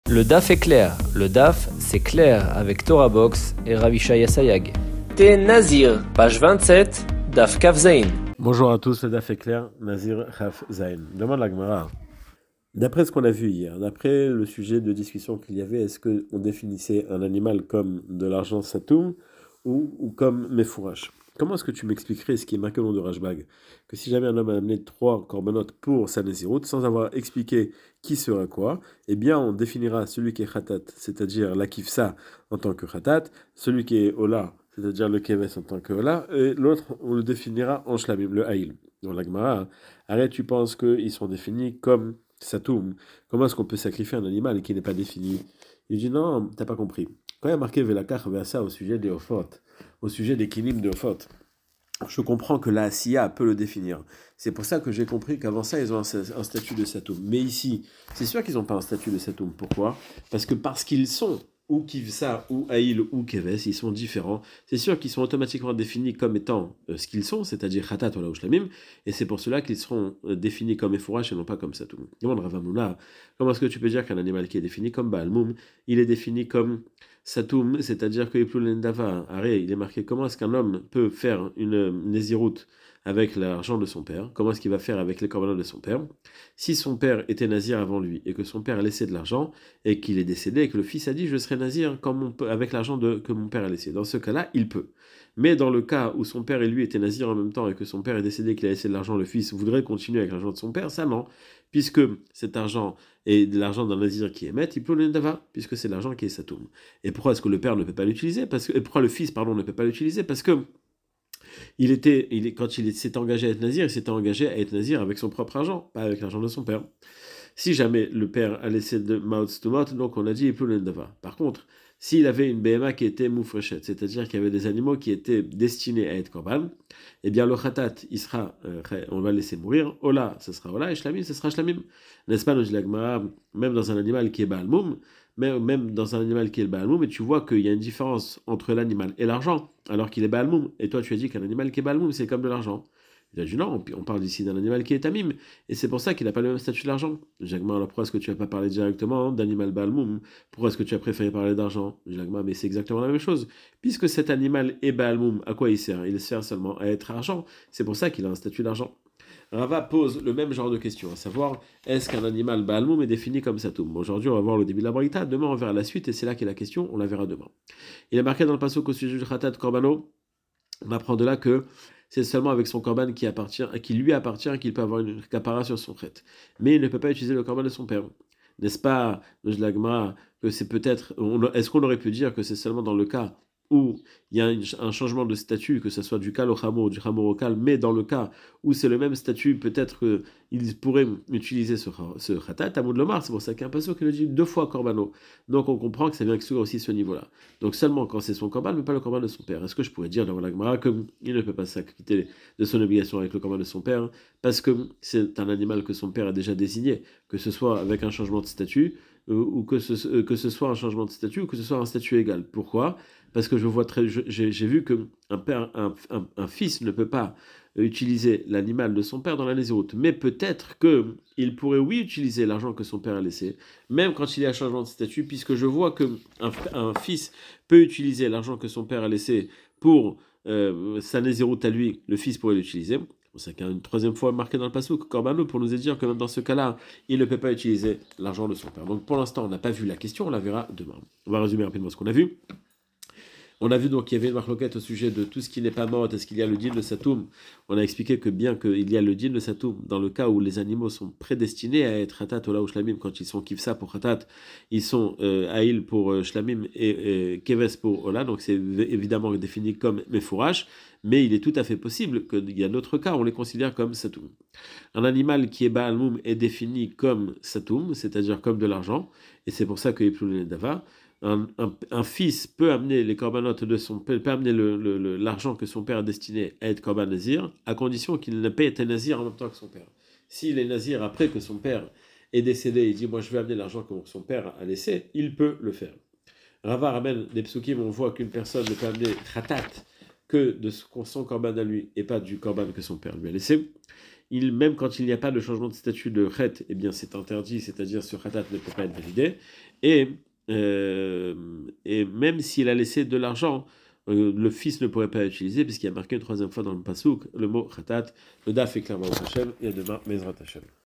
Le DAF est clair. Le DAF, c'est clair avec Torah Box et Ravishaya Sayag. T'es Nazir, page 27, DAF Kaf Zain. Bonjour à tous, le DAF est clair, Nazir Kaf Zain. Demande la Gemara. D'après ce qu'on a vu hier, d'après le sujet de discussion qu'il y avait, est-ce qu'on définissait un animal comme de l'argent satoum ou comme mefourash? Comment est-ce que tu m'expliquerais ce qui est marqué au nom de Rashbag? Que si jamais un homme a amené 3 corbanotes pour sa Nézirut, sans avoir expliqué qui sera quoi, eh bien on définira celui qui est khatat, c'est-à-dire la kifsa en tant que khatat, celui qui est ola, c'est-à-dire le keves en tant que ola, et l'autre on le définira en shlamim, le haïl. Dans la Gemara, arrête, tu penses qu'ils sont définis comme satoum? Comment est-ce qu'on peut sacrifier un animal qui n'est pas défini? Il dit non, t'as pas compris. Quand il y a marqué Velakar Veasa au sujet des Ophot, au sujet des kilim de Ophot, je comprends que la Asiya peut le définir. C'est pour ça que j'ai compris qu'avant ça, ils ont un statut de Satoum. Mais ici, c'est sûr qu'ils n'ont pas un statut de Satoum. Pourquoi? Parce qu'ils sont ou Kivsa, ou Aïl, ou Keves, ils sont différents. C'est sûr qu'ils sont automatiquement définis comme étant ce qu'ils sont, c'est-à-dire Khatat ou Shlamim, et c'est pour cela qu'ils seront définis comme Efourash et non pas comme Satoum. Demande Ravamouna, comment est-ce que tu peux dire qu'un animal qui est défini comme Baalmoum, il est défini comme Satoum, c'est-à-dire que Iplulendava, arrêt, il est marqué comment est-ce qu'un homme peut faire une Nézirut avec l'argent de son père, comment est-ce qu'il va faire avec les corbanotes de son père. Si son père était nazir avant lui et que son père a laissé de l'argent et qu'il est décédé et que le fils a dit je serai nazir avec l'argent que mon père a laissé, dans ce cas-là, il peut. Mais dans le cas où son père et lui étaient nazirs en même temps et que son père est décédé et qu'il a laissé de l'argent, le fils voudrait continuer avec l'argent de son père, ça non, puisque cet argent est de l'argent d'un nazir qui est maître, il peut le dava, puisque c'est l'argent qui est satoum. Et pourquoi est-ce que le père ne peut pas l'utiliser? Et pourquoi le fils, pardon, ne peut pas l'utiliser? Parce que quand il s'est engagé à être nazir, il s'était engagé à être nazir avec son propre argent, pas avec l'argent de son père. Si jamais le père a laissé de mouth to mouth, donc on a dit il peut le dava. Par contre, s'il avait une BMA qui était moufrechet, c'est-à-dire qu'il y avait des animaux qui étaient destinés à être korban, eh bien le khatat, on va le laisser mourir. Ola, ce sera ola, et shlamim, ce sera shlamim. N'est-ce pas, même dans un animal qui est baalmoum, même dans un animal qui est le baalmoum, et tu vois qu'il y a une différence entre l'animal et l'argent, alors qu'il est baalmoum. Et toi, tu as dit qu'un animal qui est baalmoum, c'est comme de l'argent. Il a dit non, on parle ici d'un animal qui est tamim, et c'est pour ça qu'il n'a pas le même statut de l'argent. Jacques, alors pourquoi est-ce que tu n'as pas parlé directement d'animal baalmoum? Pourquoi est-ce que tu as préféré parler d'argent? Jacques, mais c'est exactement la même chose. Puisque cet animal est baalmoum, à quoi il sert? Il sert seulement à être argent. C'est pour ça qu'il a un statut d'argent. Rava pose le même genre de question, à savoir, est-ce qu'un animal baalmoum est défini comme satoum? Aujourd'hui, on va voir le début de la braïta, demain on verra la suite, et c'est là qu'est la question, on la verra demain. Il est marqué dans le pasuk au sujet du khatat korbano, on apprend de là que c'est seulement avec son korban qui lui appartient qu'il peut avoir une capara sur son chet. Mais il ne peut pas utiliser le korban de son père. N'est-ce pas, Lagma, que c'est peut-être. Est-ce qu'on aurait pu dire que c'est seulement dans le cas où il y a un changement de statut, que ce soit du kal au chamo ou du chamo au kal, mais dans le cas où c'est le même statut, peut-être qu'il pourrait utiliser ce khatat, Tamoud Lomar, c'est pour ça qu'il y a un passage qui le dit 2 fois korbano. Donc on comprend que ça vient exclure aussi ce niveau-là. Donc seulement quand c'est son korban, mais pas le korban de son père. Est-ce que je pourrais dire dans la Gemara qu'il ne peut pas s'acquitter de son obligation avec le korban de son père, parce que c'est un animal que son père a déjà désigné, que ce soit avec un changement de statut, ou que ce soit un changement de statut, ou que ce soit un statut égal. Pourquoi? Parce que j'ai vu que un fils ne peut pas utiliser l'animal de son père dans la Nézirut. Mais peut-être qu'il pourrait, oui, utiliser l'argent que son père a laissé, même quand il y a un changement de statut, puisque je vois qu'un fils peut utiliser l'argent que son père a laissé pour sa Nézirut à lui, le fils pourrait l'utiliser. C'est qu'il y a une troisième fois marqué dans le passouk, Korbano, pour nous dire que même dans ce cas-là, il ne peut pas utiliser l'argent de son père. Donc pour l'instant, on n'a pas vu la question, on la verra demain. On va résumer rapidement ce qu'on a vu. On a vu donc qu'il y avait une marloquette au sujet de tout ce qui n'est pas mort, est-ce qu'il y a le din de Satoum? On a expliqué que bien qu'il y a le din de Satoum, dans le cas où les animaux sont prédestinés à être Hatat, Ola ou Shlamim, quand ils sont Kivsa pour Hatat, ils sont Aïl pour Shlamim et Keves pour Ola, donc c'est évidemment défini comme Mefourash, mais il est tout à fait possible qu'il y a d'autres cas, on les considère comme Satoum. Un animal qui est Baalmoum est défini comme Satoum, c'est-à-dire comme de l'argent, et c'est pour ça que Yiplul Dava. Un fils peut amener les corbanotes peut amener l'argent que son père a destiné à être korban nazir, à condition qu'il ne paie être nazir en même temps que son père. S'il est nazir après que son père est décédé, il dit moi je vais amener l'argent que son père a laissé, il peut le faire. Rava ramène des psukim, on voit qu'une personne ne peut amener khatat que de son korban à lui et pas du korban que son père lui a laissé. Même quand il n'y a pas de changement de statut de chet, eh bien c'est interdit, c'est-à-dire ce khatat ne peut pas être validé. Et, et même s'il a laissé de l'argent, le fils ne pourrait pas l'utiliser, puisqu'il y a marqué une troisième fois dans le pasouk le mot khatat. Le daf est clairement Hashem, et demain, Mezrat Hashem.